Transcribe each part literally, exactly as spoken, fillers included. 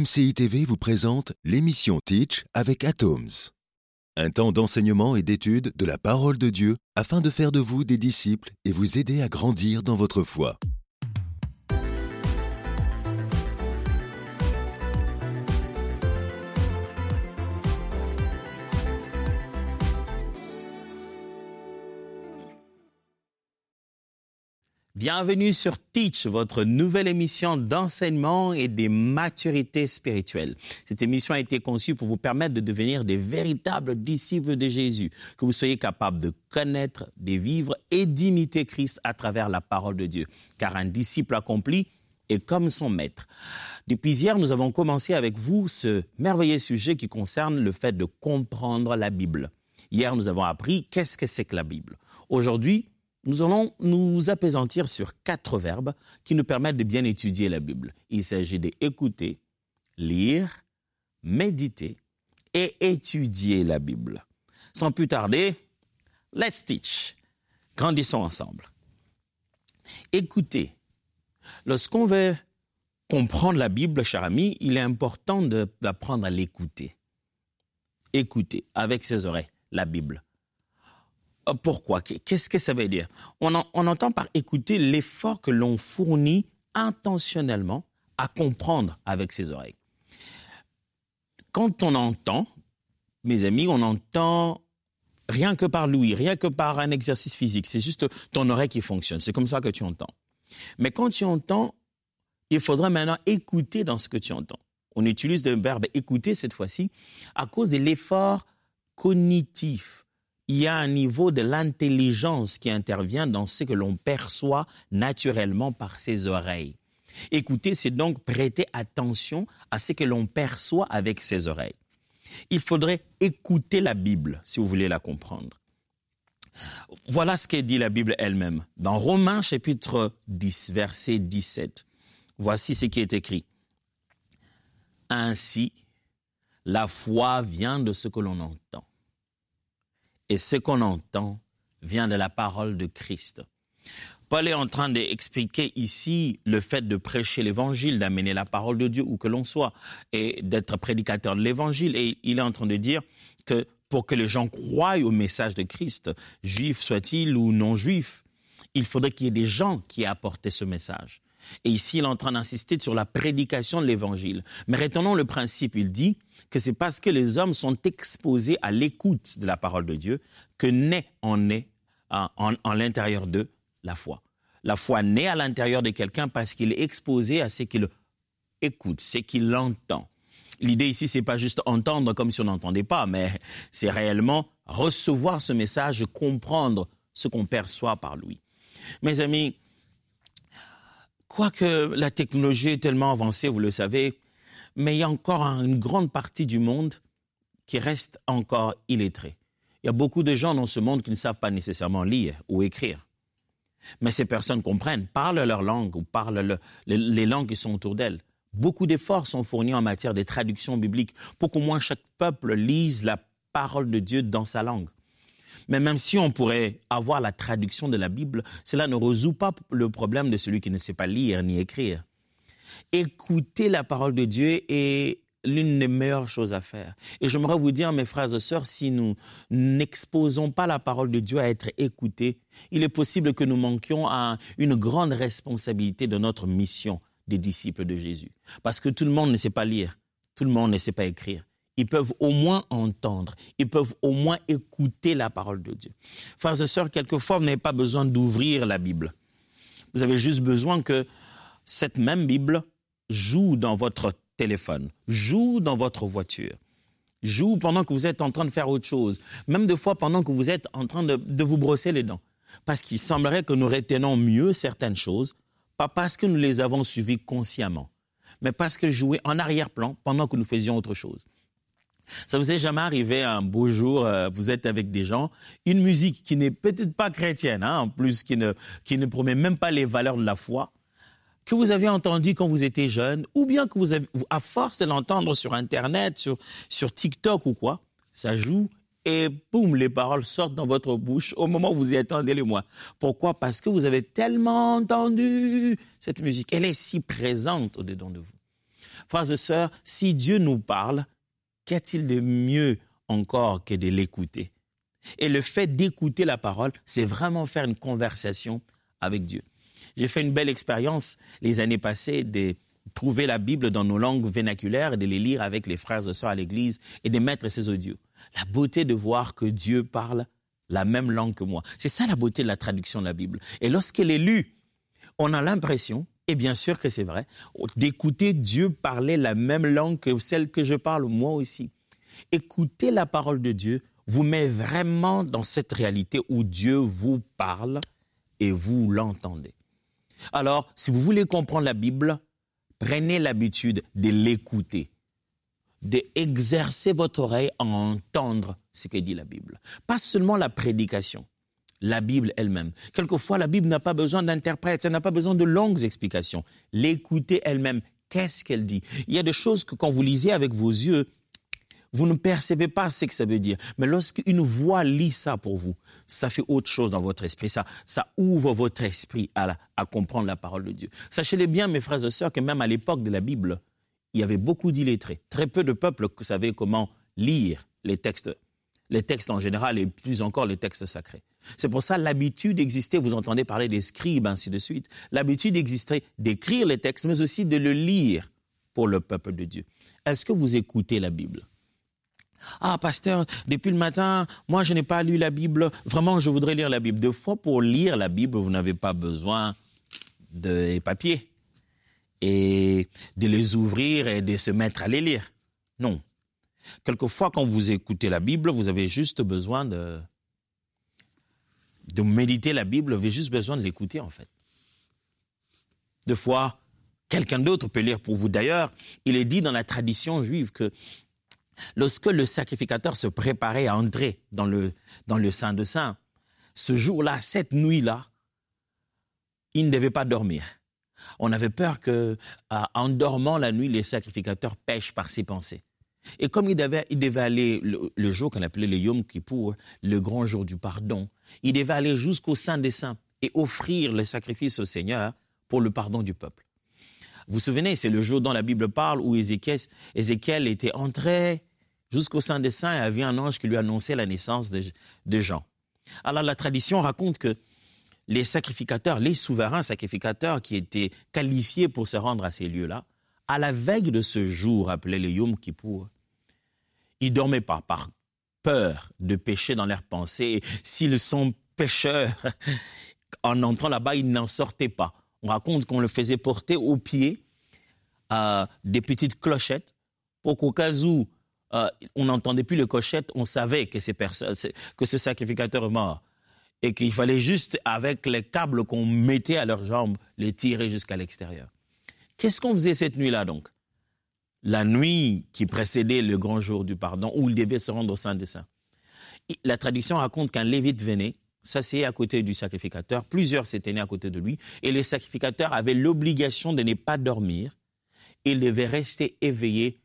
M C I T V vous présente l'émission Teach avec Atoms. Un temps d'enseignement et d'étude de la parole de Dieu afin de faire de vous des disciples et vous aider à grandir dans votre foi. Bienvenue sur Teach, votre nouvelle émission d'enseignement et des maturités spirituelles. Cette émission a été conçue pour vous permettre de devenir des véritables disciples de Jésus, que vous soyez capables de connaître, de vivre et d'imiter Christ à travers la parole de Dieu. Car un disciple accompli est comme son maître. Depuis hier, nous avons commencé avec vous ce merveilleux sujet qui concerne le fait de comprendre la Bible. Hier, nous avons appris qu'est-ce que c'est que la Bible. Aujourd'hui, nous allons nous appesantir sur quatre verbes qui nous permettent de bien étudier la Bible. Il s'agit d'écouter, lire, méditer et étudier la Bible. Sans plus tarder, let's teach. Grandissons ensemble. Écoutez. Lorsqu'on veut comprendre la Bible, cher ami, il est important de, d'apprendre à l'écouter. Écouter avec ses oreilles la Bible. Pourquoi? Qu'est-ce que ça veut dire? On, en, on entend par écouter l'effort que l'on fournit intentionnellement à comprendre avec ses oreilles. Quand on entend, mes amis, on entend rien que par l'ouïe, rien que par un exercice physique. C'est juste ton oreille qui fonctionne. C'est comme ça que tu entends. Mais quand tu entends, il faudra maintenant écouter dans ce que tu entends. On utilise le verbe écouter cette fois-ci à cause de l'effort cognitif. Il y a un niveau de l'intelligence qui intervient dans ce que l'on perçoit naturellement par ses oreilles. Écouter, c'est donc prêter attention à ce que l'on perçoit avec ses oreilles. Il faudrait écouter la Bible si vous voulez la comprendre. Voilà ce que dit la Bible elle-même. Dans Romains chapitre dix, verset dix-sept, voici ce qui est écrit. Ainsi, la foi vient de ce que l'on entend. Et ce qu'on entend vient de la parole de Christ. Paul est en train d'expliquer ici le fait de prêcher l'évangile, d'amener la parole de Dieu où que l'on soit, et d'être prédicateur de l'évangile. Et il est en train de dire que pour que les gens croient au message de Christ, juifs soient-ils ou non-juifs, il faudrait qu'il y ait des gens qui aient apporté ce message. Et ici, il est en train d'insister sur la prédication de l'évangile. Mais retenons le principe, il dit que c'est parce que les hommes sont exposés à l'écoute de la parole de Dieu que naît en naît en, en, en l'intérieur d'eux la foi. La foi naît à l'intérieur de quelqu'un parce qu'il est exposé à ce qu'il écoute, ce qu'il entend. L'idée ici, c'est pas juste entendre comme si on n'entendait pas, mais c'est réellement recevoir ce message et comprendre ce qu'on perçoit par lui. Mes amis, quoique la technologie est tellement avancée, vous le savez, mais il y a encore une grande partie du monde qui reste encore illettrée. Il y a beaucoup de gens dans ce monde qui ne savent pas nécessairement lire ou écrire. Mais ces personnes comprennent, parlent leur langue ou parlent le, les, les langues qui sont autour d'elles. Beaucoup d'efforts sont fournis en matière de traduction biblique pour qu'au moins chaque peuple lise la parole de Dieu dans sa langue. Mais même si on pourrait avoir la traduction de la Bible, cela ne résout pas le problème de celui qui ne sait pas lire ni écrire. Écouter la parole de Dieu est l'une des meilleures choses à faire. Et j'aimerais vous dire, mes frères et sœurs, si nous n'exposons pas la parole de Dieu à être écoutée, il est possible que nous manquions à une grande responsabilité de notre mission des disciples de Jésus. Parce que tout le monde ne sait pas lire, tout le monde ne sait pas écrire. Ils peuvent au moins entendre, ils peuvent au moins écouter la parole de Dieu. Frères et sœurs, quelquefois, vous n'avez pas besoin d'ouvrir la Bible. Vous avez juste besoin que cette même Bible joue dans votre téléphone, joue dans votre voiture, joue pendant que vous êtes en train de faire autre chose, même des fois pendant que vous êtes en train de, de vous brosser les dents. Parce qu'il semblerait que nous retenons mieux certaines choses, pas parce que nous les avons suivies consciemment, mais parce qu'elles jouaient en arrière-plan pendant que nous faisions autre chose. Ça vous est jamais arrivé un beau jour, euh, vous êtes avec des gens, une musique qui n'est peut-être pas chrétienne, hein, en plus qui ne, qui ne promet même pas les valeurs de la foi, que vous avez entendu quand vous étiez jeune, ou bien que vous avez, à force de l'entendre sur Internet, sur, sur TikTok ou quoi, ça joue et boum, les paroles sortent dans votre bouche au moment où vous y attendez le moins. Pourquoi? Parce que vous avez tellement entendu cette musique. Elle est si présente au-dedans de vous. Frères et sœurs, si Dieu nous parle, qu'y a-t-il de mieux encore que de l'écouter? Et le fait d'écouter la parole, c'est vraiment faire une conversation avec Dieu. J'ai fait une belle expérience les années passées de trouver la Bible dans nos langues vernaculaires et de les lire avec les frères et sœurs à l'église et de mettre ces audios. La beauté de voir que Dieu parle la même langue que moi. C'est ça la beauté de la traduction de la Bible. Et lorsqu'elle est lue, on a l'impression, et bien sûr que c'est vrai, d'écouter Dieu parler la même langue que celle que je parle moi aussi. Écouter la parole de Dieu vous met vraiment dans cette réalité où Dieu vous parle et vous l'entendez. Alors, si vous voulez comprendre la Bible, prenez l'habitude de l'écouter, d'exercer votre oreille à entendre ce que dit la Bible. Pas seulement la prédication, la Bible elle-même. Quelquefois, la Bible n'a pas besoin d'interprète, elle n'a pas besoin de longues explications. L'écouter elle-même, qu'est-ce qu'elle dit? Il y a des choses que quand vous lisez avec vos yeux, vous ne percevez pas ce que ça veut dire. Mais lorsqu'une voix lit ça pour vous, ça fait autre chose dans votre esprit. Ça, ça ouvre votre esprit à, la, à comprendre la parole de Dieu. Sachez-le bien, mes frères et sœurs, que même à l'époque de la Bible, il y avait beaucoup d'illettrés. Très peu de peuples savaient comment lire les textes, les textes en général et plus encore les textes sacrés. C'est pour ça l'habitude existait, vous entendez parler des scribes, ainsi de suite. L'habitude existait d'écrire les textes, mais aussi de le lire pour le peuple de Dieu. Est-ce que vous écoutez la Bible? Ah, pasteur, depuis le matin, moi, je n'ai pas lu la Bible. Vraiment, je voudrais lire la Bible. Deux fois, pour lire la Bible, vous n'avez pas besoin de papier et de les ouvrir et de se mettre à les lire. Non. Quelquefois, quand vous écoutez la Bible, vous avez juste besoin de, de méditer la Bible. Vous avez juste besoin de l'écouter, en fait. Deux fois, quelqu'un d'autre peut lire pour vous. D'ailleurs, il est dit dans la tradition juive que lorsque le sacrificateur se préparait à entrer dans le, dans le Saint de Saints, ce jour-là, cette nuit-là, il ne devait pas dormir. On avait peur qu'en dormant la nuit, les sacrificateurs pêchent par ses pensées. Et comme il devait, il devait aller, le, le jour qu'on appelait le Yom Kippour, le grand jour du pardon, il devait aller jusqu'au Saint des Saints et offrir le sacrifice au Seigneur pour le pardon du peuple. Vous vous souvenez, c'est le jour dont la Bible parle où Ézéchiel, Ézéchiel était entré jusqu'au Saint des Saints et avait un ange qui lui annonçait la naissance de, de Jean. Alors la tradition raconte que les sacrificateurs, les souverains sacrificateurs qui étaient qualifiés pour se rendre à ces lieux-là, à la veille de ce jour appelé le Yom Kippour, ils ne dormaient pas par peur de pécher dans leurs pensées. S'ils sont pécheurs, en entrant là-bas, ils n'en sortaient pas. On raconte qu'on le faisait porter au pied euh, des petites clochettes pour qu'au cas où euh, on n'entendait plus les clochettes, on savait que, ces personnes, que ce sacrificateur est mort et qu'il fallait juste, avec les câbles qu'on mettait à leurs jambes, les tirer jusqu'à l'extérieur. Qu'est-ce qu'on faisait cette nuit-là donc? La nuit qui précédait le grand jour du pardon, où il devait se rendre au Saint des Saints. La tradition raconte qu'un lévite venait, s'asseyait à côté du sacrificateur, plusieurs s'éteignaient à côté de lui, et le sacrificateur avait l'obligation de ne pas dormir. Il devait rester éveillé,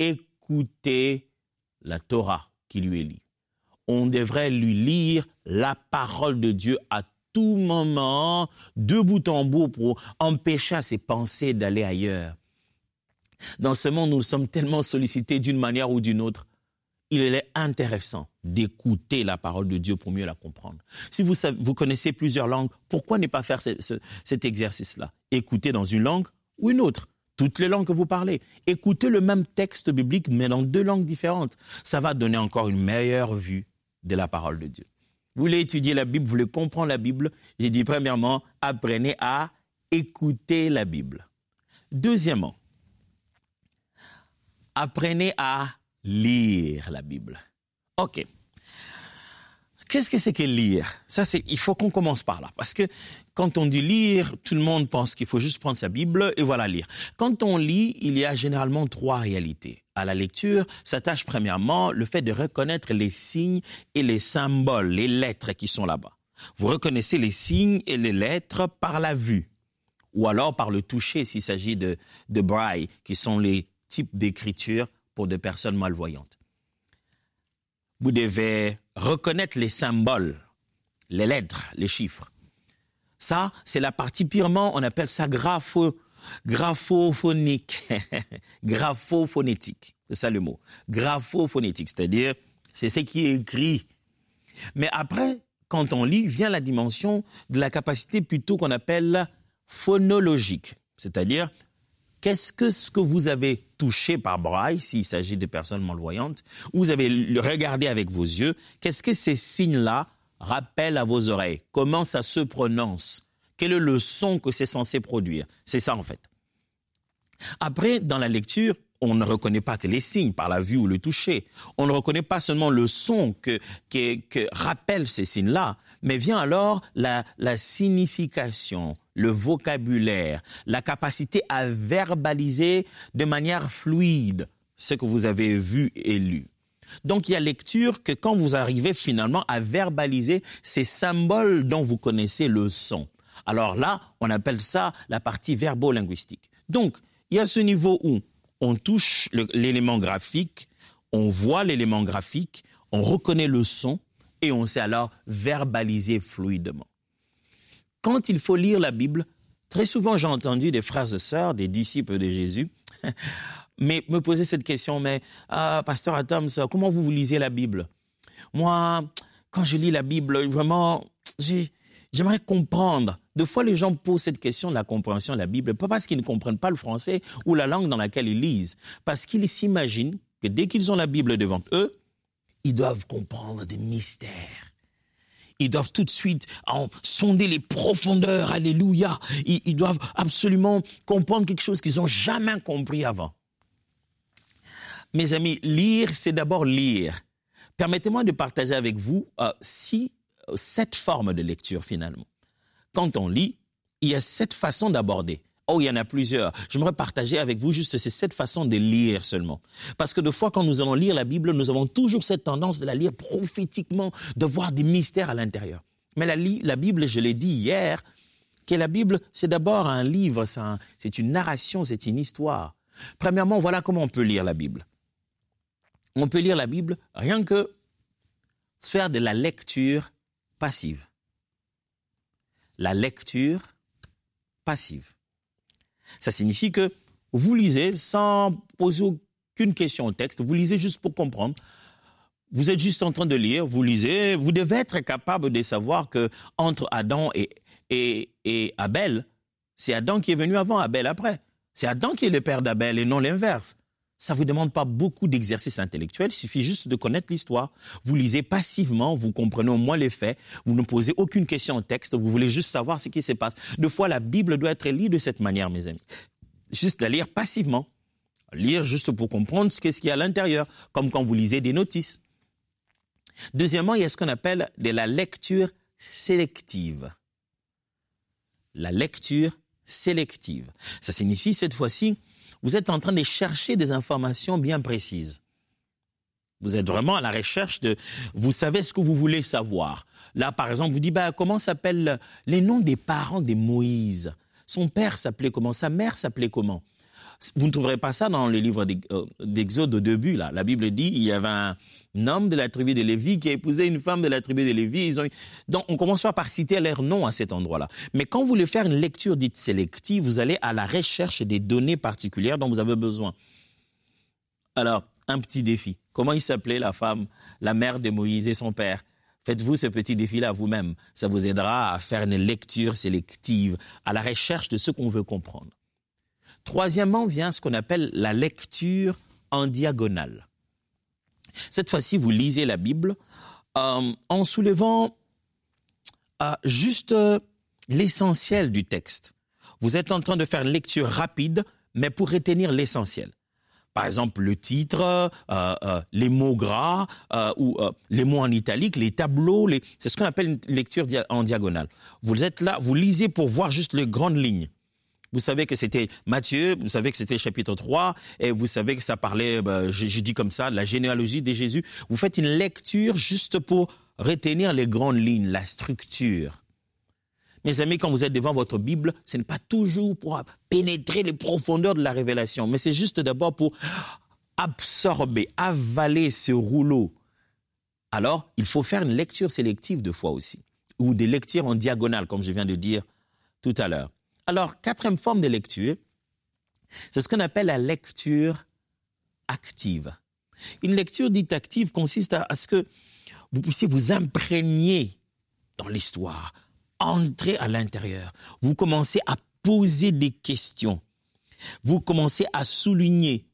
écouter la Torah qui lui est lue. On devrait lui lire la parole de Dieu à tout moment, de bout en bout, pour empêcher ses pensées d'aller ailleurs. Dans ce monde, nous sommes tellement sollicités d'une manière ou d'une autre. Il est intéressant d'écouter la parole de Dieu pour mieux la comprendre. Si vous, savez, vous connaissez plusieurs langues, pourquoi ne pas faire ce, ce, cet exercice-là? Écoutez dans une langue ou une autre, toutes les langues que vous parlez. Écoutez le même texte biblique, mais dans deux langues différentes. Ça va donner encore une meilleure vue de la parole de Dieu. Vous voulez étudier la Bible, vous voulez comprendre la Bible? J'ai dit premièrement, apprenez à écouter la Bible. Deuxièmement, apprenez à lire la Bible. OK. Qu'est-ce que c'est que lire? Ça, c'est, il faut qu'on commence par là. Parce que quand on dit lire, tout le monde pense qu'il faut juste prendre sa Bible et voilà lire. Quand on lit, il y a généralement trois réalités. À la lecture, s'attache premièrement le fait de reconnaître les signes et les symboles, les lettres qui sont là-bas. Vous reconnaissez les signes et les lettres par la vue ou alors par le toucher s'il s'agit de, de braille, qui sont les types d'écriture pour des personnes malvoyantes. Vous devez reconnaître les symboles, les lettres, les chiffres. Ça, c'est la partie purement, on appelle ça grapho, graphophonique, graphophonétique, c'est ça le mot, graphophonétique, c'est-à-dire c'est ce qui est écrit. Mais après, quand on lit, vient la dimension de la capacité plutôt qu'on appelle phonologique, c'est-à-dire qu'est-ce que ce que vous avez touché par braille, s'il s'agit de personnes malvoyantes, vous avez regardé avec vos yeux, qu'est-ce que ces signes-là rappellent à vos oreilles? Comment ça se prononce? Quel est le son que c'est censé produire? C'est ça en fait. Après, dans la lecture, on ne reconnaît pas que les signes par la vue ou le toucher. On ne reconnaît pas seulement le son que, que, que rappellent ces signes-là, mais vient alors la, la signification, le vocabulaire, la capacité à verbaliser de manière fluide ce que vous avez vu et lu. Donc, il y a lecture que quand vous arrivez finalement à verbaliser ces symboles dont vous connaissez le son. Alors là, on appelle ça la partie verbo-linguistique. Donc, il y a ce niveau où on touche le, l'élément graphique, on voit l'élément graphique, on reconnaît le son et on sait alors verbaliser fluidement. Quand il faut lire la Bible, très souvent j'ai entendu des frères et sœurs, des disciples de Jésus, mais me poser cette question, mais ah, Pasteur Atoms, comment vous, vous lisez la Bible? Moi, quand je lis la Bible, vraiment, j'ai, j'aimerais comprendre. Deux fois, les gens posent cette question de la compréhension de la Bible, pas parce qu'ils ne comprennent pas le français ou la langue dans laquelle ils lisent, parce qu'ils s'imaginent que dès qu'ils ont la Bible devant eux, ils doivent comprendre des mystères. Ils doivent tout de suite en sonder les profondeurs, alléluia. Ils, ils doivent absolument comprendre quelque chose qu'ils n'ont jamais compris avant. Mes amis, lire, c'est d'abord lire. Permettez-moi de partager avec vous euh, six, euh, sept formes de lecture finalement. Quand on lit, il y a sept façons d'aborder. Oh, il y en a plusieurs. J'aimerais partager avec vous juste ces sept façons de lire seulement. Parce que de fois, quand nous allons lire la Bible, nous avons toujours cette tendance de la lire prophétiquement, de voir des mystères à l'intérieur. Mais la, la Bible, je l'ai dit hier, que la Bible, c'est d'abord un livre, c'est, un, c'est une narration, c'est une histoire. Premièrement, voilà comment on peut lire la Bible. On peut lire la Bible rien que faire de la lecture passive. La lecture passive. Ça signifie que vous lisez sans poser aucune question au texte, vous lisez juste pour comprendre. Vous êtes juste en train de lire, vous lisez, vous devez être capable de savoir que entre Adam et, et, et Abel, c'est Adam qui est venu avant, Abel après. C'est Adam qui est le père d'Abel et non l'inverse. Ça ne vous demande pas beaucoup d'exercice intellectuel, il suffit juste de connaître l'histoire. Vous lisez passivement, vous comprenez au moins les faits, vous ne posez aucune question au texte, vous voulez juste savoir ce qui se passe. Deux fois, la Bible doit être lue de cette manière, mes amis. Juste la lire passivement. Lire juste pour comprendre ce qu'il y a à l'intérieur, comme quand vous lisez des notices. Deuxièmement, il y a ce qu'on appelle de la lecture sélective. La lecture sélective. Ça signifie, cette fois-ci, vous êtes en train de chercher des informations bien précises. Vous êtes vraiment à la recherche de... Vous savez ce que vous voulez savoir. Là, par exemple, vous dites, bah, comment s'appellent les noms des parents de Moïse? Son père s'appelait comment? Sa mère s'appelait comment? Vous ne trouverez pas ça dans les livres d'Exode au début. Là. La Bible dit qu'il y avait un homme de la tribu de Lévi qui a épousé une femme de la tribu de Lévi. Ils ont... Donc, on commence pas par citer leurs noms à cet endroit-là. Mais quand vous voulez faire une lecture dite sélective, vous allez à la recherche des données particulières dont vous avez besoin. Alors, un petit défi. Comment il s'appelait la femme, la mère de Moïse et son père? Faites-vous ce petit défi-là vous-même. Ça vous aidera à faire une lecture sélective, à la recherche de ce qu'on veut comprendre. Troisièmement vient ce qu'on appelle la lecture en diagonale. Cette fois-ci, vous lisez la Bible euh, en soulevant euh, juste euh, l'essentiel du texte. Vous êtes en train de faire une lecture rapide, mais pour retenir l'essentiel. Par exemple, le titre, euh, euh, les mots gras euh, ou euh, les mots en italique, les tableaux, les... c'est ce qu'on appelle une lecture dia- en diagonale. Vous êtes là, vous lisez pour voir juste les grandes lignes. Vous savez que c'était Matthieu, vous savez que c'était chapitre trois, et vous savez que ça parlait, ben, j'ai, j'ai dit comme ça, de la généalogie de Jésus. Vous faites une lecture juste pour retenir les grandes lignes, la structure. Mes amis, quand vous êtes devant votre Bible, ce n'est pas toujours pour pénétrer les profondeurs de la révélation, mais c'est juste d'abord pour absorber, avaler ce rouleau. Alors, il faut faire une lecture sélective de fois aussi, ou des lectures en diagonale, comme je viens de dire tout à l'heure. Alors, quatrième forme de lecture, C'est ce qu'on appelle la lecture active. Une lecture dite active consiste à, à ce que vous puissiez vous imprégner dans l'histoire, entrer à l'intérieur. Vous commencez à poser des questions. Vous commencez à souligner,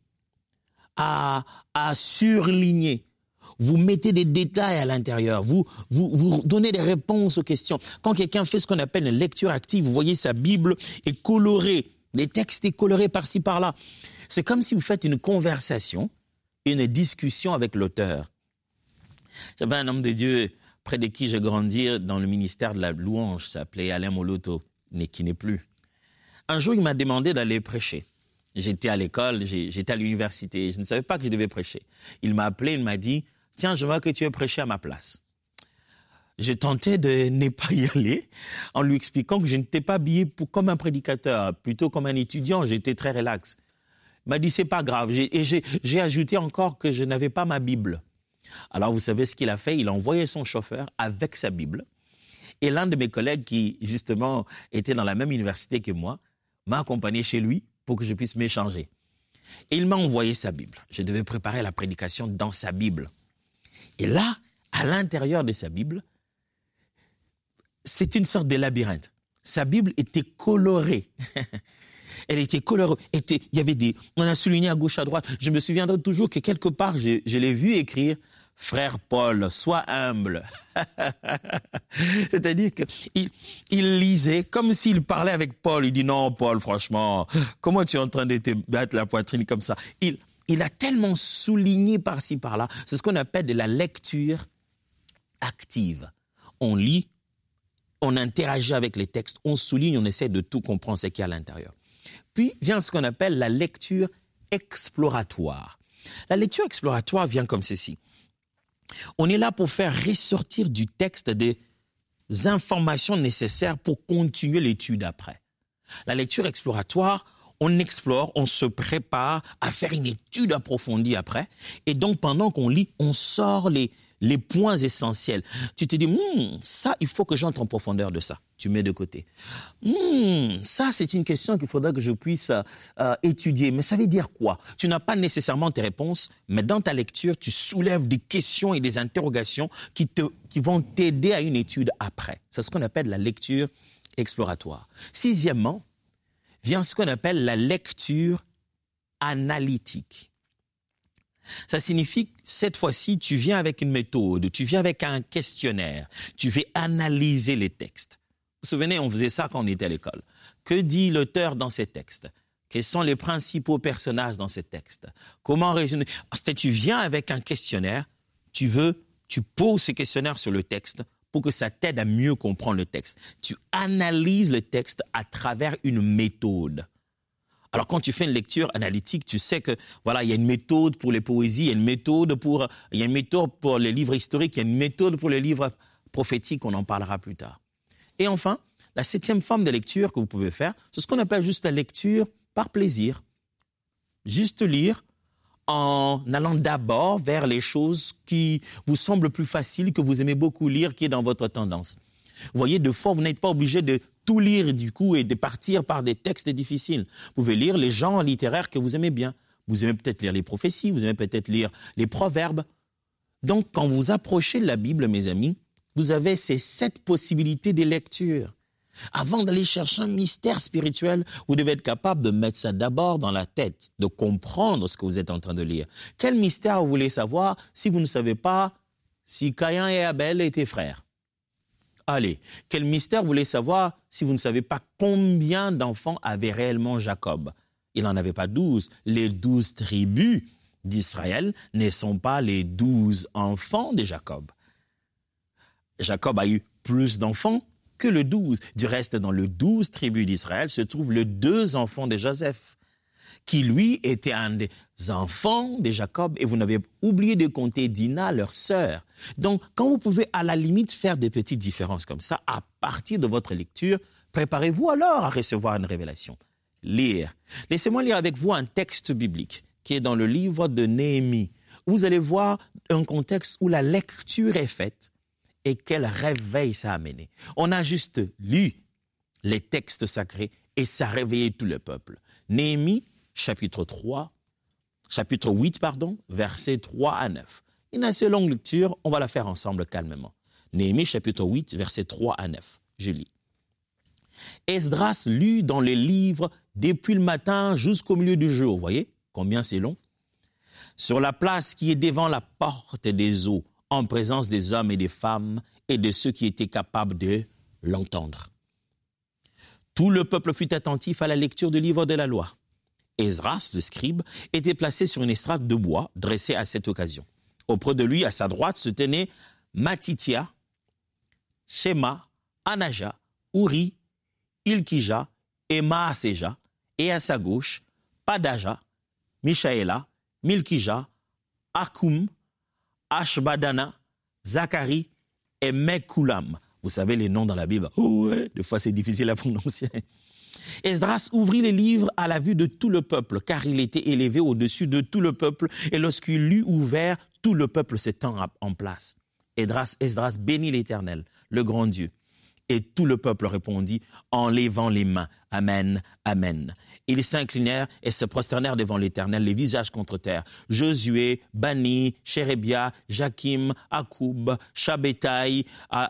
à, à surligner. Vous mettez des détails à l'intérieur. Vous, vous, vous donnez des réponses aux questions. Quand quelqu'un fait ce qu'on appelle une lecture active, vous voyez sa Bible est colorée. Les textes sont colorés par-ci, par-là. C'est comme si vous faites une conversation, une discussion avec l'auteur. J'avais un homme de Dieu près de qui j'ai grandi dans le ministère de la louange, s'appelait Alain Moloto, mais qui n'est plus. Un jour, il m'a demandé d'aller prêcher. J'étais à l'école, j'étais à l'université, je ne savais pas que je devais prêcher. Il m'a appelé, il m'a dit « Tiens, je vois que tu veux prêcher à ma place ». Je tentais de ne pas y aller en lui expliquant que je n'étais pas habillé pour, comme un prédicateur, plutôt comme un étudiant, j'étais très relax. Il m'a dit « C'est pas grave ». Et j'ai, j'ai ajouté encore que je n'avais pas ma Bible. Alors, vous savez ce qu'il a fait? Il a envoyé son chauffeur avec sa Bible. Et l'un de mes collègues qui, justement, était dans la même université que moi, m'a accompagné chez lui pour que je puisse m'échanger. Et il m'a envoyé sa Bible. Je devais préparer la prédication dans sa Bible. Et là, à l'intérieur de sa Bible, c'est une sorte de labyrinthe. Sa Bible était colorée. Elle était colorée. Était, il y avait des, on a souligné à gauche, à droite. Je me souviendrai toujours que quelque part, je, je l'ai vu écrire « Frère Paul, sois humble ». C'est-à-dire qu'il il lisait comme s'il parlait avec Paul. Il dit « Non, Paul, franchement, comment tu es en train de te battre la poitrine comme ça ?» Il, il a tellement souligné par-ci, par-là. C'est ce qu'on appelle de la lecture active. On lit, on interagit avec les textes, on souligne, on essaie de tout comprendre ce qu'il y a à l'intérieur. Puis vient ce qu'on appelle la lecture exploratoire. La lecture exploratoire vient comme ceci. On est là pour faire ressortir du texte des informations nécessaires pour continuer l'étude après. La lecture exploratoire, on explore, on se prépare à faire une étude approfondie après. Et donc, pendant qu'on lit, on sort les, les points essentiels. Tu te dis, hm, ça, il faut que j'entre en profondeur de ça. Tu mets de côté. Hm, ça, c'est une question qu'il faudra que je puisse euh, étudier. Mais ça veut dire quoi? Tu n'as pas nécessairement tes réponses, mais dans ta lecture, tu soulèves des questions et des interrogations qui, te, qui vont t'aider à une étude après. C'est ce qu'on appelle la lecture exploratoire. Sixièmement, vient ce qu'on appelle la lecture analytique. Ça signifie, cette fois-ci, tu viens avec une méthode, tu viens avec un questionnaire, tu veux analyser les textes. Vous vous souvenez, on faisait ça quand on était à l'école. Que dit l'auteur dans ces textes? Quels sont les principaux personnages dans ces textes? Comment raisonner? Tu viens avec un questionnaire, tu veux, tu poses ce questionnaire sur le texte pour que ça t'aide à mieux comprendre le texte. Tu analyses le texte à travers une méthode. Alors, quand tu fais une lecture analytique, tu sais que, voilà, il y a une méthode pour les poésies, il y a une méthode pour, il y a une méthode pour les livres historiques, il y a une méthode pour les livres prophétiques, on en parlera plus tard. Et enfin, la septième forme de lecture que vous pouvez faire, c'est ce qu'on appelle juste la lecture par plaisir. Juste lire en allant d'abord vers les choses qui vous semblent plus faciles, que vous aimez beaucoup lire, qui est dans votre tendance. Vous voyez, de fois, vous n'êtes pas obligé de tout lire du coup et de partir par des textes difficiles. Vous pouvez lire les genres littéraires que vous aimez bien. Vous aimez peut-être lire les prophéties, vous aimez peut-être lire les proverbes. Donc, quand vous approchez de la Bible, mes amis, vous avez ces sept possibilités de lecture. Avant d'aller chercher un mystère spirituel, vous devez être capable de mettre ça d'abord dans la tête, de comprendre ce que vous êtes en train de lire. Quel mystère vous voulez savoir si vous ne savez pas si Caïn et Abel étaient frères? Allez, quel mystère vous voulez savoir si vous ne savez pas combien d'enfants avait réellement Jacob? Il n'en avait pas douze. Les douze tribus d'Israël ne sont pas les douze enfants de Jacob. Jacob a eu plus d'enfants que le douze. Du reste, dans le douze tribus d'Israël se trouvent les deux enfants de Joseph, qui lui était un des enfants de Jacob, et vous n'avez oublié de compter Dina, leur sœur. Donc, quand vous pouvez à la limite faire des petites différences comme ça, à partir de votre lecture, préparez-vous alors à recevoir une révélation. Lire. Laissez-moi lire avec vous un texte biblique qui est dans le livre de Néhémie. Vous allez voir un contexte où la lecture est faite et quel réveil ça a amené. On a juste lu les textes sacrés et ça a réveillé tout le peuple. Néhémie, chapitre trois, chapitre huit, pardon, versets trois à neuf. Une assez longue lecture, on va la faire ensemble calmement. Néhémie, chapitre huit, versets trois à neuf. Je lis. Esdras lut dans les livres depuis le matin jusqu'au milieu du jour. Vous voyez combien c'est long? Sur la place qui est devant la porte des eaux, en présence des hommes et des femmes et de ceux qui étaient capables de l'entendre. Tout le peuple fut attentif à la lecture du livre de la loi. Esdras, le scribe, était placé sur une estrade de bois dressée à cette occasion. Auprès de lui, à sa droite, se tenaient Matithia, Shema, Anaja, Uri, Ilkija et Maaseja, et à sa gauche, Padaja, Mishaëla, Milkija, Akum, Ashbadana, Zacharie et Mekulam. Vous savez les noms dans la Bible. Oh ouais, des fois c'est difficile à prononcer. Esdras ouvrit les livres à la vue de tout le peuple, car il était élevé au-dessus de tout le peuple, et lorsqu'il l'eut ouvert, tout le peuple s'étend en place. Esdras, Esdras bénit l'Éternel, le grand Dieu. Et tout le peuple répondit en levant les mains. Amen, Amen. Ils s'inclinèrent et se prosternèrent devant l'Éternel, les visages contre terre. Josué, Bani, Chérébia, Jakim, Akoub, Shabétaï,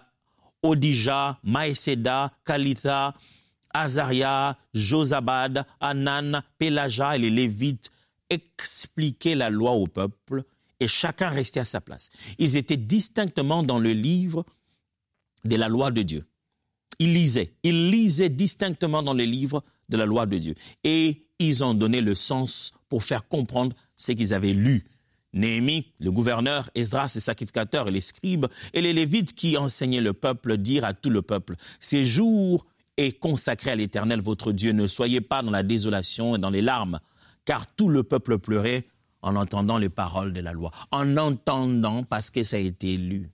Odija, Maïseda, Kalitha, Azaria, Josabad, Anan, Pélaja et les Lévites expliquaient la loi au peuple et chacun restait à sa place. Ils étaient distinctement dans le livre de la loi de Dieu. Ils lisaient, ils lisaient distinctement dans le livre de la loi de Dieu. Et ils ont donné le sens pour faire comprendre ce qu'ils avaient lu. Néhémie, le gouverneur, Esdras, les sacrificateurs et les scribes, et les Lévites qui enseignaient le peuple, dirent à tout le peuple, « Ces jours est consacré à l'Éternel, votre Dieu. Ne soyez pas dans la désolation et dans les larmes, car tout le peuple pleurait en entendant les paroles de la loi. » En entendant, parce que ça a été lu.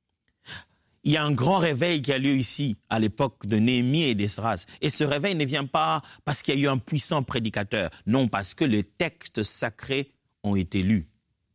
Il y a un grand réveil qui a lieu ici, à l'époque de Néhémie et d'Esdras. Et ce réveil ne vient pas parce qu'il y a eu un puissant prédicateur. Non, parce que les textes sacrés ont été lus.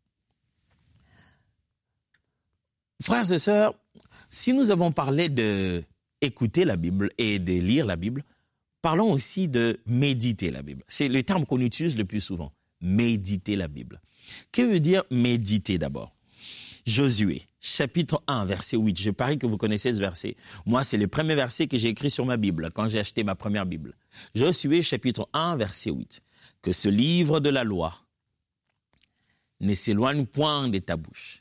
Frères et sœurs, si nous avons parlé d'écouter la Bible et de lire la Bible, parlons aussi de méditer la Bible. C'est le terme qu'on utilise le plus souvent, méditer la Bible. Que veut dire méditer d'abord? Josué, chapitre un, verset huit. Je parie que vous connaissez ce verset. Moi, c'est le premier verset que j'ai écrit sur ma Bible, quand j'ai acheté ma première Bible. Josué, chapitre un, verset huit. Que ce livre de la loi ne s'éloigne point de ta bouche.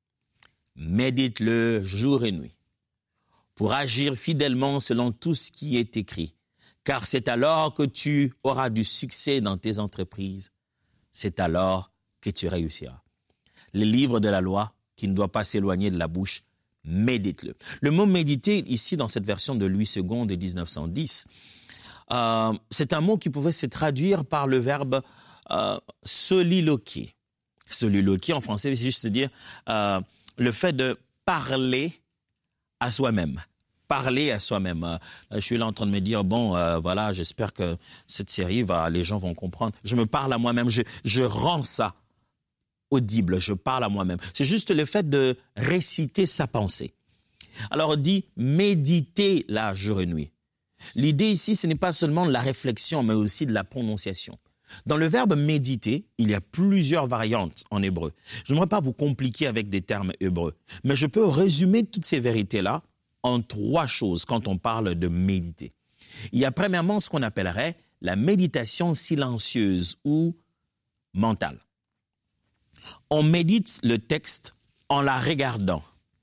Médite-le jour et nuit, pour agir fidèlement selon tout ce qui est écrit. Car c'est alors que tu auras du succès dans tes entreprises. C'est alors que tu réussiras. Le livre de la loi, qui ne doit pas s'éloigner de la bouche, médite-le. Le mot méditer, ici, dans cette version de Louis second de dix-neuf cent dix, euh, c'est un mot qui pouvait se traduire par le verbe euh, soliloquier. Soliloquier, en français, c'est juste dire euh, le fait de parler à soi-même. Parler à soi-même. Euh, je suis là en train de me dire, bon, euh, voilà, j'espère que cette série, va, les gens vont comprendre. Je me parle à moi-même, je, je rends ça audible, je parle à moi-même. C'est juste le fait de réciter sa pensée. Alors on dit méditer la jour et nuit. L'idée ici, ce n'est pas seulement de la réflexion, mais aussi de la prononciation. Dans le verbe méditer, il y a plusieurs variantes en hébreu. Je n'aimerais pas vous compliquer avec des termes hébreux, mais je peux résumer toutes ces vérités-là en trois choses quand on parle de méditer. Il y a premièrement ce qu'on appellerait la méditation silencieuse ou mentale. On médite le texte en la regardant.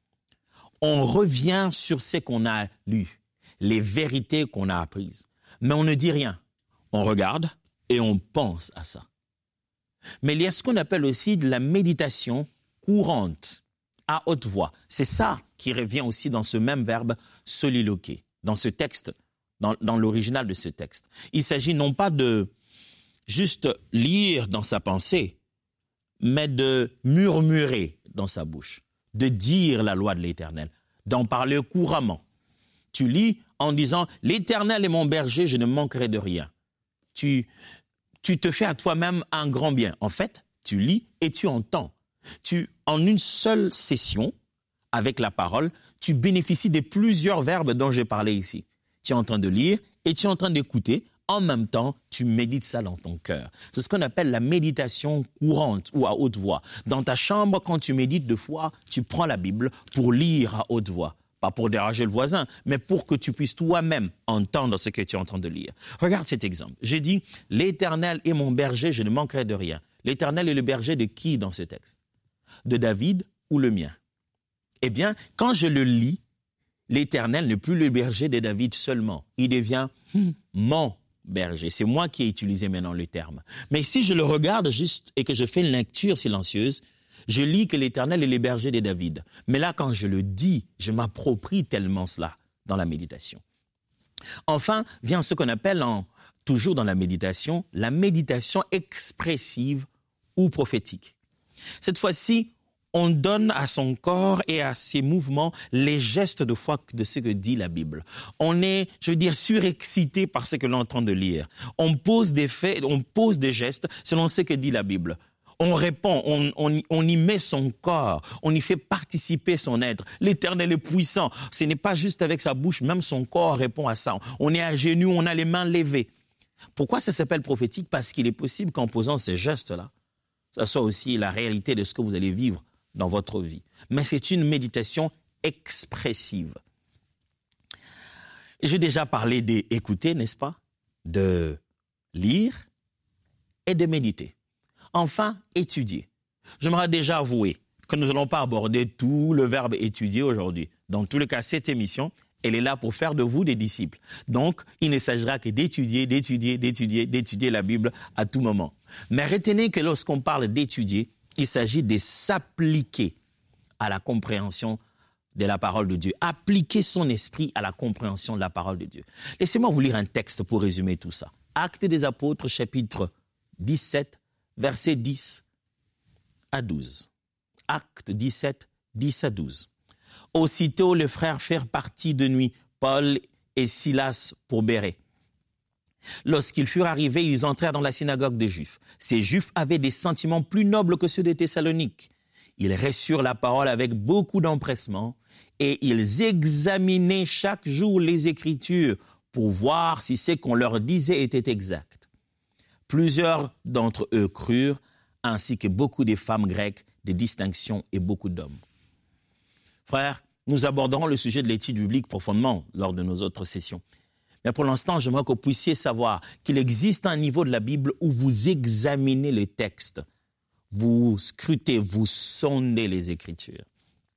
On revient sur ce qu'on a lu, les vérités qu'on a apprises. Mais on ne dit rien. On regarde et on pense à ça. Mais il y a ce qu'on appelle aussi de la méditation courante, à haute voix. C'est ça qui revient aussi dans ce même verbe soliloquer, dans ce texte, dans, dans l'original de ce texte. Il s'agit non pas de juste lire dans sa pensée, mais de murmurer dans sa bouche, de dire la loi de l'Éternel, d'en parler couramment. Tu lis en disant « L'Éternel est mon berger, je ne manquerai de rien ». Tu, tu te fais à toi-même un grand bien. En fait, tu lis et tu entends. Tu, en une seule session, avec la parole, tu bénéficies de plusieurs verbes dont j'ai parlé ici. Tu es en train de lire et tu es en train d'écouter En même temps, tu médites ça dans ton cœur. C'est ce qu'on appelle la méditation courante ou à haute voix. Dans ta chambre, quand tu médites deux fois, tu prends la Bible pour lire à haute voix. Pas pour déranger le voisin, mais pour que tu puisses toi-même entendre ce que tu es en train de lire. Regarde cet exemple. J'ai dit, « L'Éternel est mon berger, je ne manquerai de rien ». L'Éternel est le berger de qui dans ce texte? De David ou le mien? Eh bien, quand je le lis, l'Éternel n'est plus le berger de David seulement. Il devient hmm, mon berger. C'est moi qui ai utilisé maintenant le terme. Mais si je le regarde juste et que je fais une lecture silencieuse, je lis que l'Éternel est le berger de David. Mais là, quand je le dis, je m'approprie tellement cela dans la méditation. Enfin, vient ce qu'on appelle, en, toujours dans la méditation, la méditation expressive ou prophétique. Cette fois-ci, on donne à son corps et à ses mouvements les gestes de foi de ce que dit la Bible. On est, je veux dire, surexcité par ce que l'on est en train de lire. On pose des faits, on pose des gestes selon ce que dit la Bible. On répond, on, on, on y met son corps, on y fait participer son être. L'Éternel est puissant. Ce n'est pas juste avec sa bouche, même son corps répond à ça. On est à genoux, on a les mains levées. Pourquoi ça s'appelle prophétique? Parce qu'il est possible qu'en posant ces gestes-là, ça soit aussi la réalité de ce que vous allez vivre dans votre vie. Mais c'est une méditation expressive. J'ai déjà parlé d'écouter, n'est-ce pas? De lire et de méditer. Enfin, étudier. J'aimerais déjà avouer que nous n'allons pas aborder tout le verbe étudier aujourd'hui. Dans tous les cas, cette émission, elle est là pour faire de vous des disciples. Donc, il ne s'agira que d'étudier, d'étudier, d'étudier, d'étudier la Bible à tout moment. Mais retenez que lorsqu'on parle d'étudier, il s'agit de s'appliquer à la compréhension de la parole de Dieu, appliquer son esprit à la compréhension de la parole de Dieu. Laissez-moi vous lire un texte pour résumer tout ça. Actes des Apôtres, chapitre dix-sept, versets dix à douze. Actes dix-sept, dix à douze. Aussitôt, les frères firent partie de nuit, Paul et Silas pour Bérée. Lorsqu'ils furent arrivés, ils entrèrent dans la synagogue des Juifs. Ces Juifs avaient des sentiments plus nobles que ceux de Thessalonique. Ils reçurent la parole avec beaucoup d'empressement et ils examinaient chaque jour les Écritures pour voir si ce qu'on leur disait était exact. Plusieurs d'entre eux crurent, ainsi que beaucoup de femmes grecques de distinction et beaucoup d'hommes. Frères, nous aborderons le sujet de l'étude biblique profondément lors de nos autres sessions. Mais pour l'instant, j'aimerais que vous puissiez savoir qu'il existe un niveau de la Bible où vous examinez les textes, vous scrutez, vous sondez les Écritures.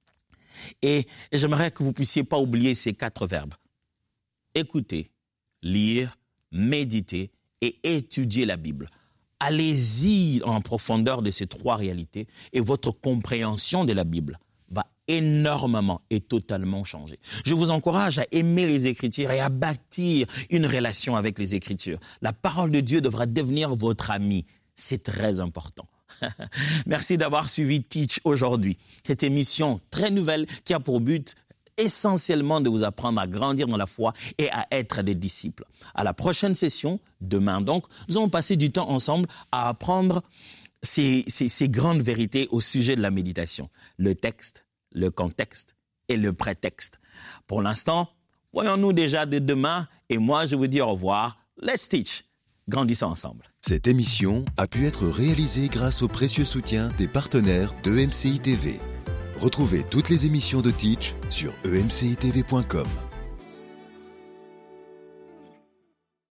Et j'aimerais que vous ne puissiez pas oublier ces quatre verbes. Écouter, lire, méditer et étudier la Bible. Allez-y en profondeur de ces trois réalités et votre compréhension de la Bible va énormément et totalement changer. Je vous encourage à aimer les Écritures et à bâtir une relation avec les Écritures. La parole de Dieu devra devenir votre ami. C'est très important. Merci d'avoir suivi Teach aujourd'hui. Cette émission très nouvelle qui a pour but essentiellement de vous apprendre à grandir dans la foi et à être des disciples. À la prochaine session, demain donc, nous allons passer du temps ensemble à apprendre ces, ces, ces grandes vérités au sujet de la méditation. Le texte, le contexte et le prétexte. Pour l'instant, voyons-nous déjà de demain et moi je vous dis au revoir. Let's teach. Grandissons ensemble. Cette émission a pu être réalisée grâce au précieux soutien des partenaires d'E M C I T V. Retrouvez toutes les émissions de Teach sur e m c i t v point com.